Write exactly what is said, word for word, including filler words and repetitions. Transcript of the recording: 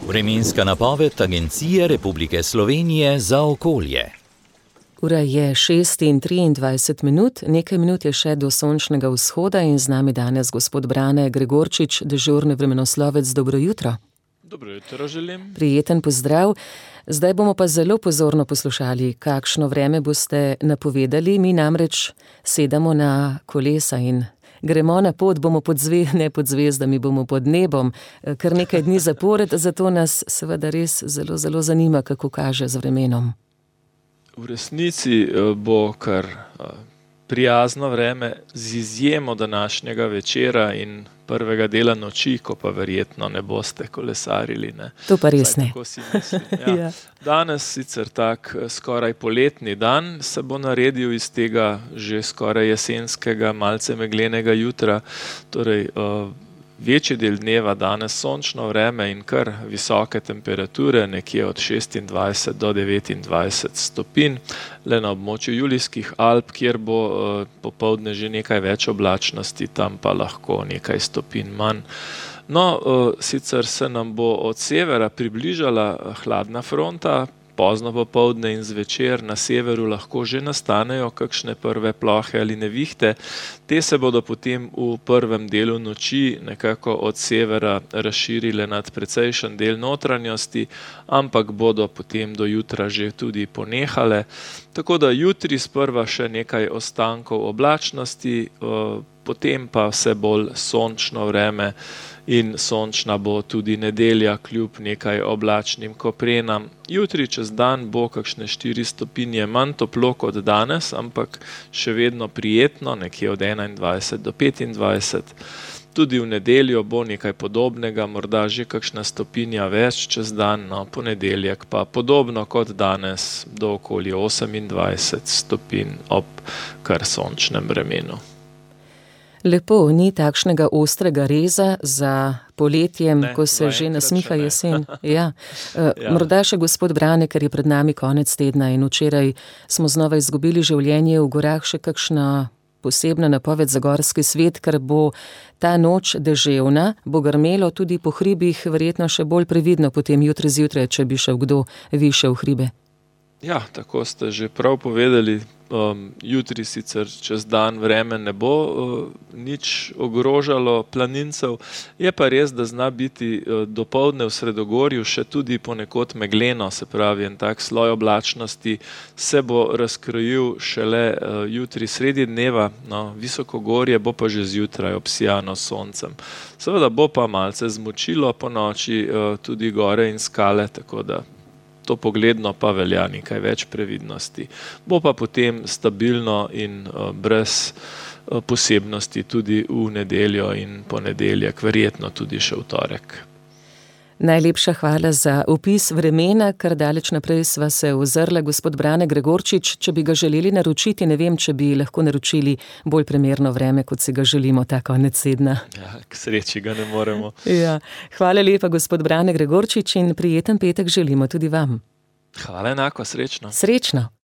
Vremenska napoved Agencije Republike Slovenije za okolje. Ura je šest in triindvajset minut, nekaj minut je še do sončnega vzhoda in z nami danes gospod Brane Gregorčič, dežurni vremenoslovec. Dobro jutro. Dobro jutro želim. Prijeten pozdrav. Zdaj bomo pa zelo pozorno poslušali, kakšno vreme boste napovedali. Mi namreč sedamo na kolesa in gremo na pot, bomo pod zve, ne pod zvezdami, bomo pod nebom, kar nekaj dni zapored, zato nas seveda res zelo, zelo zanima, kako kaže z vremenom. V resnici bo kar prijazno vreme z izjemo današnjega večera in prvega dela noči, ko pa verjetno ne boste kolesarili. Ne? To pa res ne. Ja. Ja. Danes sicer tak skoraj poletni dan se bo naredil iz tega že skoraj jesenskega, malce meglenega jutra, torej uh, večji del dneva danes sončno vreme in kar visoke temperature, nekje od šestindvajset do devetindvajset stopinj, le na območju Julijskih Alp, kjer bo uh, popoldne že nekaj več oblačnosti, tam pa lahko nekaj stopinj manj. No, uh, sicer se nam bo od severa približala hladna fronta, pozno popoldne in zvečer na severu lahko že nastanejo kakšne prve plohe ali nevihte. Te se bodo potem v prvem delu noči nekako od severa razširile nad precejšen del notranjosti, ampak bodo potem do jutra že tudi ponehale. Tako da jutri sprva še nekaj ostankov oblačnosti, potem pa vse bolj sončno vreme in sončna bo tudi nedelja kljub nekaj oblačnim koprenam. Jutri čez dan bo kakšne štiri stopinje manj toplo kot danes, ampak še vedno prijetno, nekje od enaindvajset do petindvajset. Tudi v nedeljo bo nekaj podobnega, morda že kakšna stopinja več čez dan, no ponedeljek pa podobno kot danes do okoli osemindvajset stopinj ob kar sončnem vremenu. Lepo, ni takšnega ostrega reza za poletjem, ne, ko se že nasmiha jesen. Ja. Uh, ja. Morda še gospod Brane, ker je pred nami konec tedna in včeraj smo znova izgubili življenje v gorah, še kakšna posebna napoved za gorski svet, ker bo ta noč deževna, bo grmelo tudi po hribih, verjetno še bolj previdno potem jutri zjutraj, če bi šel kdo više v hribe. Ja, tako ste že prav povedali. Um, jutri sicer čez dan vreme ne bo uh, nič ogrožalo planincev, je pa res, da zna biti uh, dopoldne v Sredogorju še tudi ponekod megleno, se pravi en tak sloj oblačnosti se bo razkrojil šele uh, jutri sredi dneva, no, visokogorje bo pa že zjutraj obsijano s soncem. Seveda bo pa malce zmočilo po noči uh, tudi gore in skale, tako da to pogledno pa velja nekaj več previdnosti. Bo pa potem stabilno in uh, brez uh, posebnosti tudi v nedeljo in ponedeljek, verjetno tudi še v torek. Najlepša hvala za opis vremena, kar daleč naprej sva se ozrla. Gospod Brane Gregorčič, če bi ga želeli naročiti, ne vem, če bi lahko naročili bolj primerno vreme, kot si ga želimo ta konec tedna. Ja, k sreči ga ne moremo. Ja. Hvala lepa, gospod Brane Gregorčič, in prijeten petek želimo tudi vam. Hvala enako, srečno. Srečno.